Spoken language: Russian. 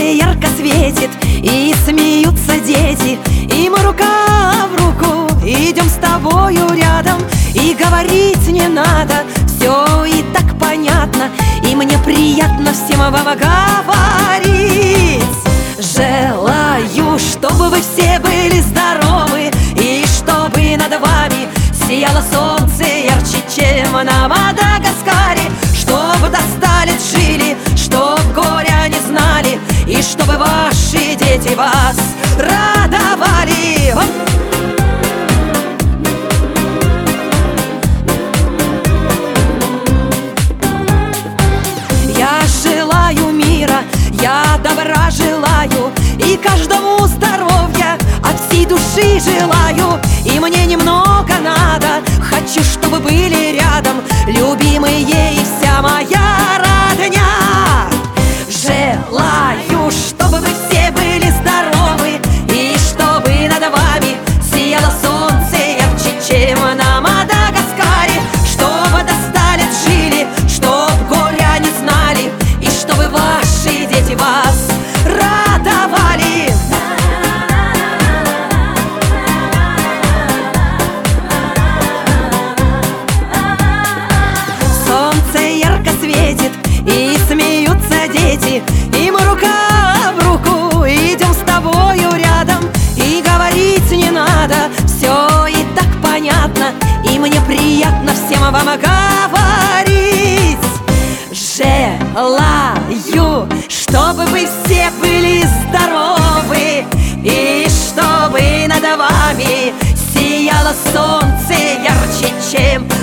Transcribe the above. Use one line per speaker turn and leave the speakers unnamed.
ярко светит, и смеются дети, и мы рука в руку идем с тобою рядом. И говорить не надо, все и так понятно, и мне приятно всем вам говорить. Желаю, чтобы вы все были здоровы, и чтобы над вами сияло солнце ярче, чем на Мадагаскаре. Чтобы до 100 лет жили, чтоб горя не знали, и чтобы ваши дети вас радовали. Я желаю мира, я добра желаю, и каждому здоровья от всей души желаю. И мне немного надо, хочу, чтобы были рядом любимые и вся моя родня. Желаю, чтобы вы все были здоровы, и чтобы над вами сияло солнце ярче, чем на Мадагаскаре. Чтобы до 100 лет жили, чтоб горя не знали, и чтобы ваши дети вас радовали. Солнце ярко светит, и смеются дети, и мы рука в руку идем с тобою рядом. И говорить не надо, все и так понятно, и мне приятно всем вам говорить. Желаю, чтобы вы все были здоровы, и чтобы над вами сияло солнце ярче, чем